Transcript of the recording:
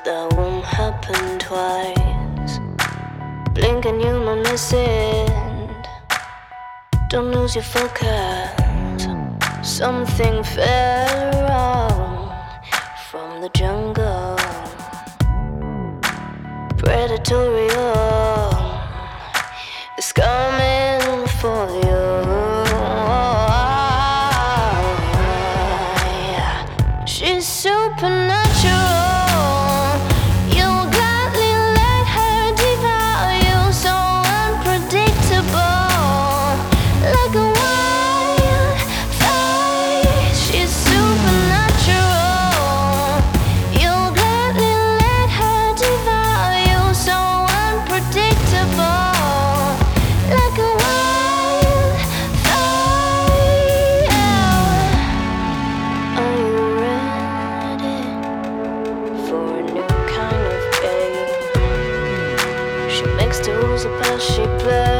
that won't happen twice. Blink and you might miss it. Don't lose your focus. Something fell wrong from the jungle. Predatorial is coming for you. She's supernatural. You'll gladly let her devour you, so unpredictable, like a wildfire. She's supernatural. You'll gladly let her devour you, so unpredictable, like a wildfire. Are you ready for a new kind of game? She makes the rules up as she plays.